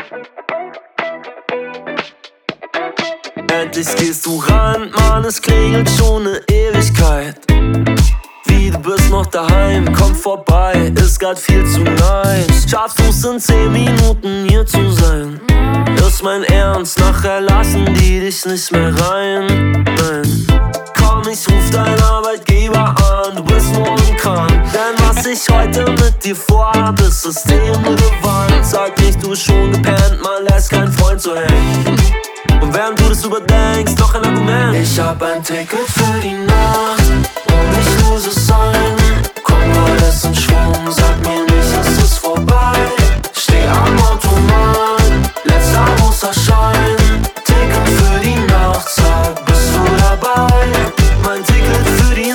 Endlich gehst du ran, Mann, es klingelt schon ne Ewigkeit. Wie, du bist noch daheim, komm vorbei, ist grad viel zu nice. Schaffst du's in 10 Minuten hier zu sein? Ist mein Ernst, nachher lassen die dich nicht mehr rein. Nein, komm, ich ruf deinen Arbeitgeber an, du bist morgen krank. Denn was ich heute mit dir vorhab, ist systemrelevant. Sag nicht, du schon gepennt, man lässt keinen Freund so hängen. Und während du das überdenkst, noch ein Argument. Ich hab ein Ticket für die Nacht und ich muss es sein. Komm, alles in Schwung, sag mir nicht, es ist vorbei. Steh am Automat, letzter großer Schein. Ticket für die Nacht, sag, bist du dabei? Mein Ticket für die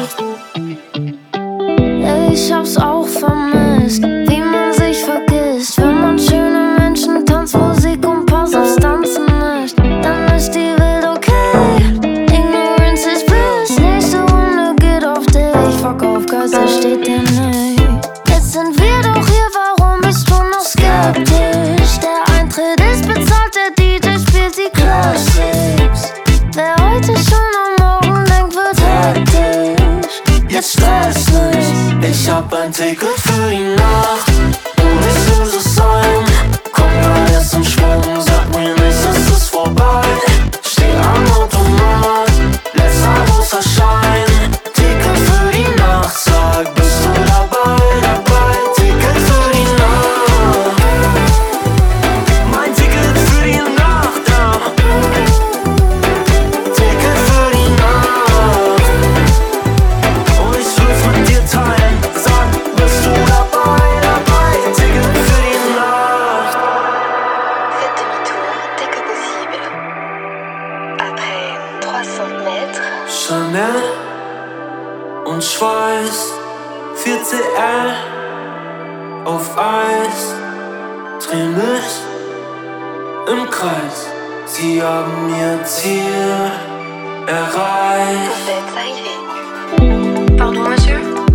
Nacht. Ich hab's auch vermisst, wie man sich vergisst, wenn man schöne Menschen, Tanzmusik und paar Substanzen mischt. Dann ist die Welt okay, Ignorance ist bliss. Nächste Runde geht auf dich, fuck auf, Geister steht dir nicht. Jetzt sind wir doch hier, warum bist du noch skeptisch? Der Eintritt ist bezahlt, der DJ spielt die Classics. Wer heute schon am Morgen denkt, wird hektisch. Jetzt stress nicht. Ich hab ein Ticket für die Nacht und ich muss es sein. Komm, alles in Schwung, sag mir nicht, es ist vorbei. Steh am Automat, letzter großer Schein. Ticket für die Nacht, sag, bist du dabei, dabei? Ticket für die Nacht. Mein Ticket für die Nacht, ja. Ticket für die Nacht. Und ich will's mit dir teilen. Sag, bist du dabei, dabei? Ticket für die Nacht. Faites demi-tour dès que possible. Après 300 mètres, Chanel und Schweiß, 4CL auf Eis, dreh mich im Kreis. Sie haben ihr Ziel erreicht. vous êtes arrivé. Pardon, monsieur?